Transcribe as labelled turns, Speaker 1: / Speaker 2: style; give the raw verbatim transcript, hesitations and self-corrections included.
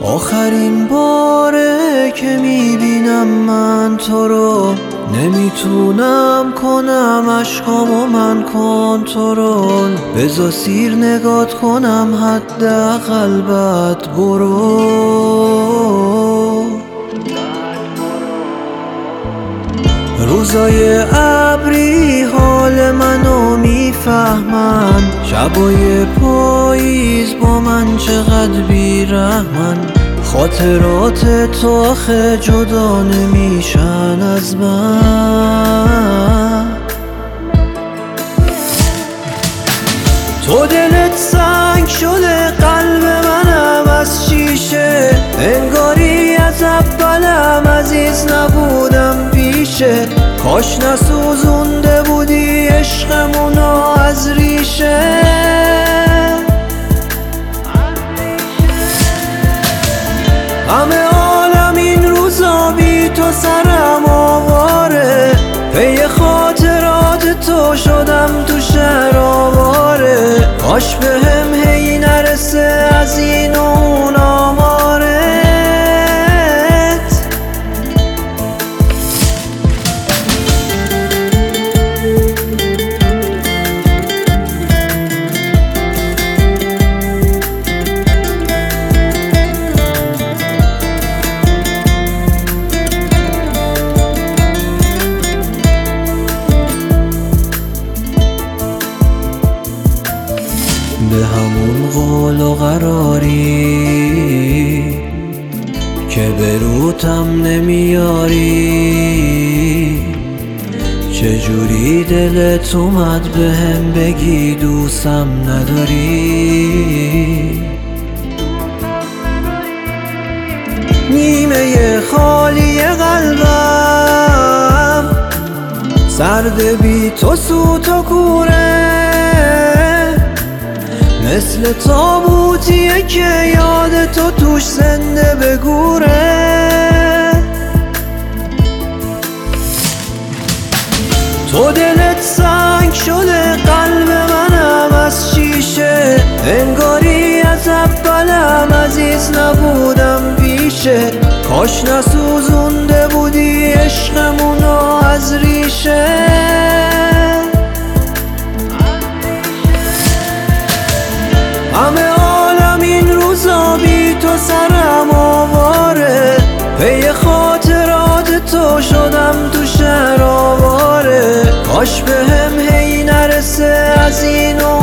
Speaker 1: آخرین باره که میبینم من تو رو، نمیتونم کنم عشقامو من کنترل. بذار سیر نگات کنم حداقل بعد برو. روزای ابری حال منو میفهمن، شبای پاییز با من چقدر بیرحمن. خاطرات تو آخه جدا نمیشن از من. تو دلت سنگ شده قلب منم از شیشه، انگاری از اولم عزیز نبودم پیشه. کاش نسوزونده بودی عشقمونو از ریشه. همه عالم این روزا بی تو سرم آواره، پی خاطرات تو شدم تو شهر آواره. کاش بهم هی نرسه از این و اون آمارت. به همون قول و قراری که بروتم نمیاری، چجوری دلت اومد بهم بگی دوستم نداری؟ نیمه خالی قلبم سرد بی تو سوت و کوره، مثل تابوتیه که یاد تو توش زنده بگوره. تو دلت سنگ شده قلب منم از شیشه، انگاری از اولم عزیز نبودم پیشه. کاش نسوزونده بودی عشقمونو از ریشه. همه عالم این روزا بی تو سرم آواره، پی خاطرات تو شدم تو شهر آواره. کاش بهم هی نرسه از این و